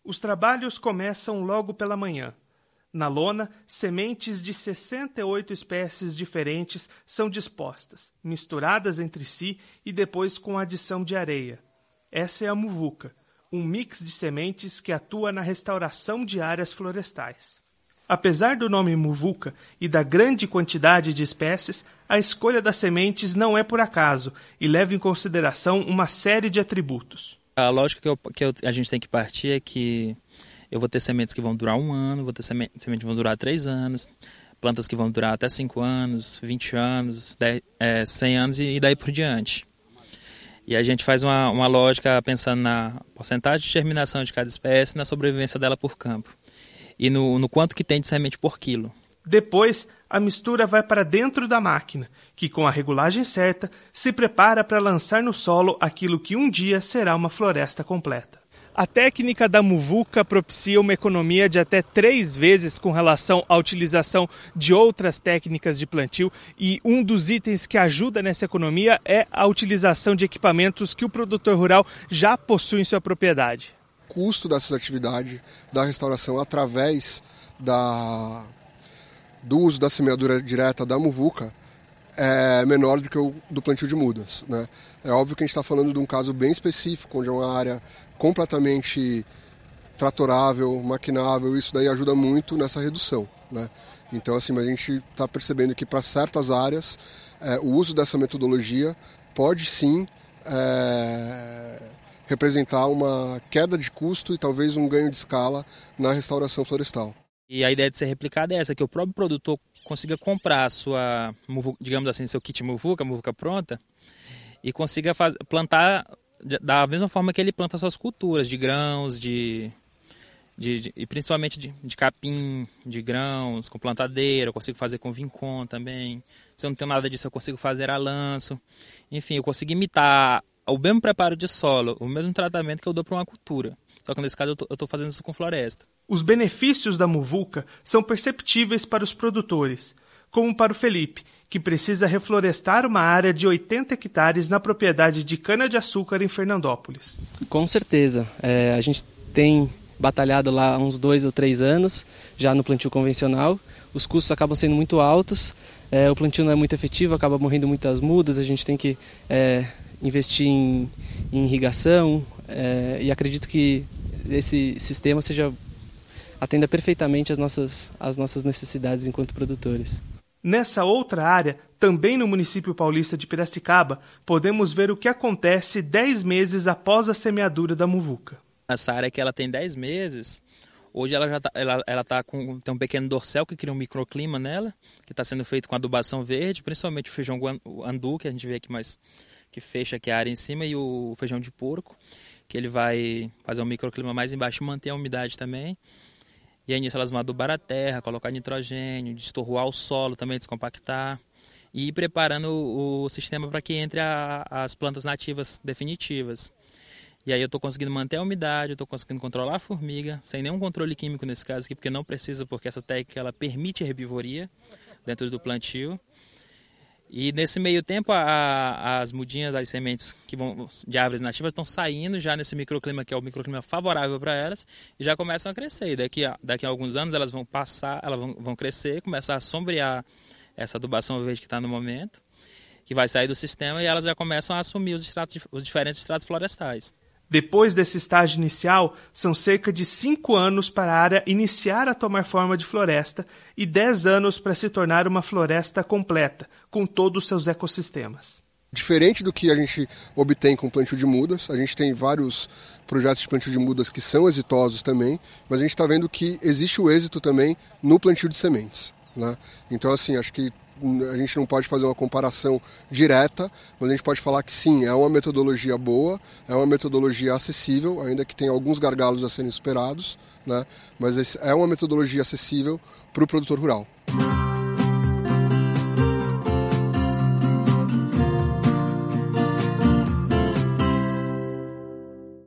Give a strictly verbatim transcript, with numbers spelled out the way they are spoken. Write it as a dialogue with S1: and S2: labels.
S1: Os trabalhos começam logo pela manhã. Na lona, sementes de sessenta e oito espécies diferentes são dispostas, misturadas entre si e depois com adição de areia. Essa é a muvuca, um mix de sementes que atua na restauração de áreas florestais. Apesar do nome muvuca e da grande quantidade de espécies, a escolha das sementes não é por acaso e leva em consideração uma série de atributos.
S2: A lógica que, eu, que eu, a gente tem que partir é que eu vou ter sementes que vão durar um ano, vou ter sementes que vão durar três anos, plantas que vão durar até cinco anos, vinte anos, dez, é, cem anos e daí por diante. E a gente faz uma, uma lógica pensando na porcentagem de germinação de cada espécie e na sobrevivência dela por campo. E no, no quanto que tem de semente por quilo.
S1: Depois, a mistura vai para dentro da máquina, que com a regulagem certa, se prepara para lançar no solo aquilo que um dia será uma floresta completa. A técnica da muvuca propicia uma economia de até três vezes com relação à utilização de outras técnicas de plantio, e um dos itens que ajuda nessa economia é a utilização de equipamentos que o produtor rural já possui em sua propriedade.
S3: O custo dessas atividades da restauração através da, do uso da semeadura direta da muvuca é menor do que o do plantio de mudas, né? É óbvio que a gente está falando de um caso bem específico, onde é uma área completamente tratorável, maquinável, isso daí ajuda muito nessa redução, né? Então, assim, a gente está percebendo que para certas áreas é, o uso dessa metodologia pode sim é, representar uma queda de custo e talvez um ganho de escala na restauração florestal.
S2: E a ideia de ser replicada é essa, que o próprio produtor consiga comprar a sua, digamos assim, seu kit muvuca, muvuca pronta, e consiga faz, plantar da mesma forma que ele planta suas culturas, de grãos, de, de, de, e principalmente de, de capim, de grãos, com plantadeira, eu consigo fazer com vincom também. Se eu não tenho nada disso, eu consigo fazer a lanço. Enfim, eu consigo imitar o mesmo preparo de solo, o mesmo tratamento que eu dou para uma cultura. Só que nesse caso eu estou fazendo isso com floresta.
S1: Os benefícios da muvuca são perceptíveis para os produtores, como para o Felipe, que precisa reflorestar uma área de oitenta hectares na propriedade de cana-de-açúcar em Fernandópolis.
S4: Com certeza. É, a gente tem batalhado lá há uns dois ou três anos, já no plantio convencional. Os custos acabam sendo muito altos, é, o plantio não é muito efetivo, acaba morrendo muitas mudas, a gente tem que é, investir em, em irrigação, é, e acredito que esse sistema seja atenda perfeitamente as nossas, as nossas necessidades enquanto produtores.
S1: Nessa outra área, também no município paulista de Piracicaba, podemos ver o que acontece dez meses após a semeadura da muvuca.
S2: Essa área que ela tem dez meses, hoje ela já tá, ela, ela tá com tem um pequeno dorsal que cria um microclima nela, que está sendo feito com adubação verde, principalmente o feijão andu, que a gente vê aqui mais, que fecha aqui a área em cima, e o feijão de porco, que ele vai fazer um microclima mais embaixo e manter a umidade também. E aí nisso elas vão adubar a terra, colocar nitrogênio, destorruar o solo também, descompactar, e ir preparando o, o sistema para que entre a, as plantas nativas definitivas. E aí eu estou conseguindo manter a umidade, eu estou conseguindo controlar a formiga, sem nenhum controle químico nesse caso aqui, porque não precisa, porque essa técnica ela permite a herbivoria dentro do plantio. E nesse meio tempo, a, a, as mudinhas, as sementes que vão, de árvores nativas estão saindo já nesse microclima, que é o microclima favorável para elas, e já começam a crescer. E daqui a, daqui a alguns anos elas vão passar, elas vão, vão crescer, começar a sombrear essa adubação verde que está no momento, que vai sair do sistema, e elas já começam a assumir os, estratos, os diferentes estratos florestais.
S1: Depois desse estágio inicial, são cerca de cinco anos para a área iniciar a tomar forma de floresta e dez anos para se tornar uma floresta completa, com todos os seus ecossistemas.
S3: Diferente do que a gente obtém com o plantio de mudas, a gente tem vários projetos de plantio de mudas que são exitosos também, mas a gente está vendo que existe o êxito também no plantio de sementes, né? Então, assim, acho que a gente não pode fazer uma comparação direta, mas a gente pode falar que sim, é uma metodologia boa, é uma metodologia acessível, ainda que tenha alguns gargalos a serem superados, né? Mas é uma metodologia acessível para o produtor rural.